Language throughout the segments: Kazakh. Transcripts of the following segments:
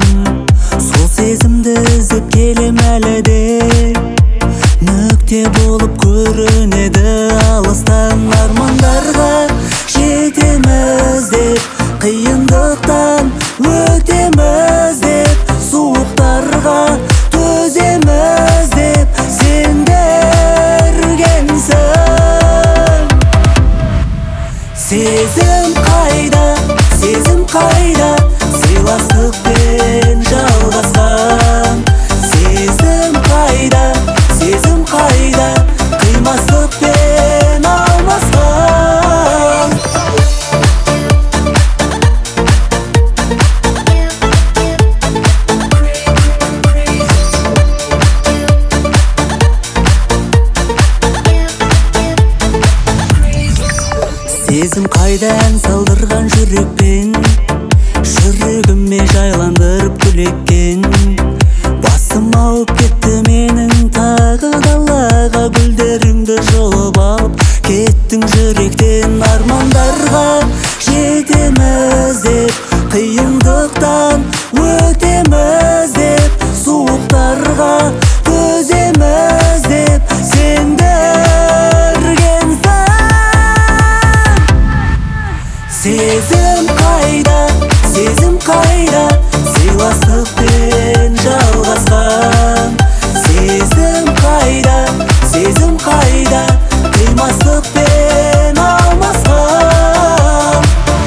сол сезімді іздеп келем әлі де. Нүкте болып көрінеді алыстан, армандарға жетеміз деп, қиындықтан өтеміз деп, суықтарға төземіз деп сендіргенсің. Сезім қайда, сезім қайда, сыйластықпен жалғасқан. Сезім қайда, сезім қайда, қимастықпен алмасқан. Сезім қайда, ән салдырған жүрекпен, жүрегіме жайландырып күлеккен. Басым ауып кетті менің тағы далаға, гүлдеріңді жұлып алып кеттің жүректен. Армандарға жетеміз деп, қиындықтан өтеміз деп, суықтарға төземіз деп сендіргенсің. Сезім қайда, сезім қайда, сыйластықпен жалғасқан. Сезім қайда, сезім қайда, қимастықпен алмасқан.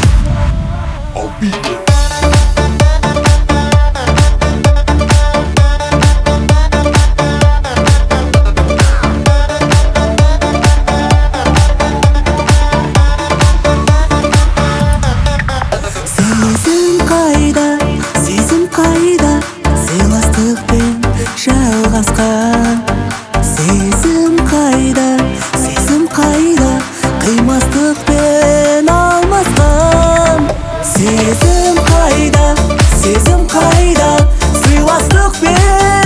Сезім қайда, сезім қайда, сыйластықпен жалғасқан. Сезім қайда, сезім қайда, қимастықпен алмасқан. Сезім қайда, сезім қайда, сыйластықпен